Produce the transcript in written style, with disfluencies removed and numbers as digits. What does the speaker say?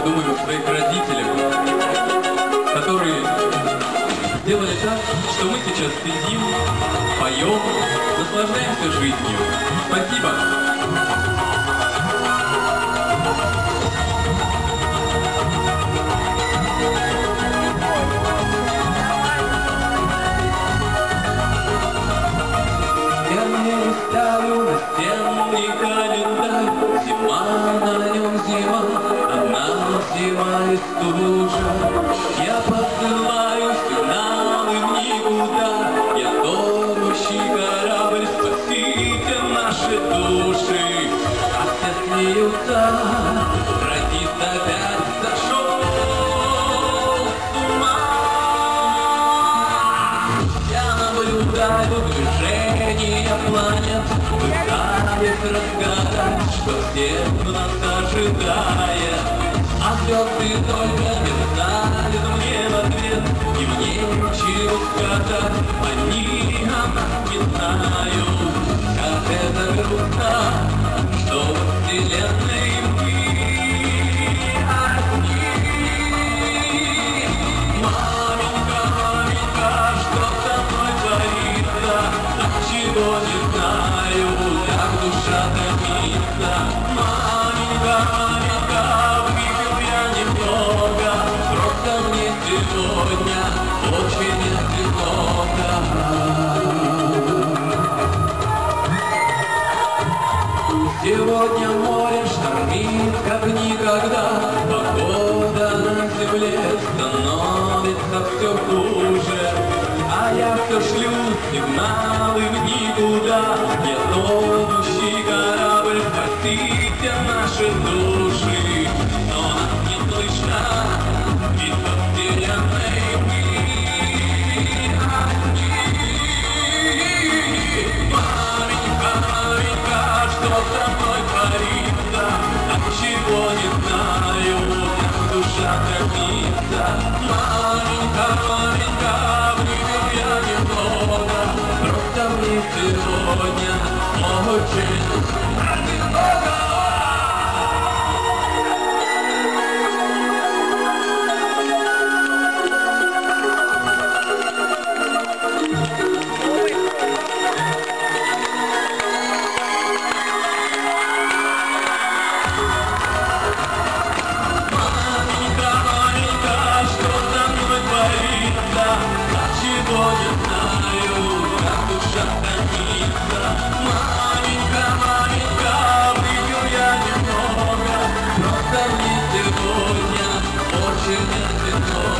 думаю, своих родителях, которые сделали так, что мы сейчас сидим, поем, наслаждаемся жизнью. Спасибо. Я не ставлю на стенный календарь, зима на нем зима, она зима и стужа. Я посылаю сигналы в никуда, я тонущий корабль, спасите наши души. А все смеются, радист опять сошел с ума. Я наблюдаю движение планет, пытаясь разгадать, что всех нас ожидает. А звезды только мерцают мне в ответ, и мне нечего сказать, они о нас не знают. Как это грустно, что в вселенной мы одни. Маменька, маменька, что со мной творится, отчего не знаю, как душа томится. Маменька, маменька, выпил я немного, просто мне сегодня очень одиноко. Сегодня море штормит, как никогда, погода на земле становится все хуже. А я все шлю сигналы в никуда, я тонущий корабль, спасите наши души. Но нас не слышно, ведь во вселенной мы одни. Маменька, маменька, что со мной творится, отчего не знаю, как душа томится. Маменька, маменька, выпил я немного, просто мне сегодня очень одиноко. Маменька, маменька, выпил я немного, просто мне сегодня очень одиноко.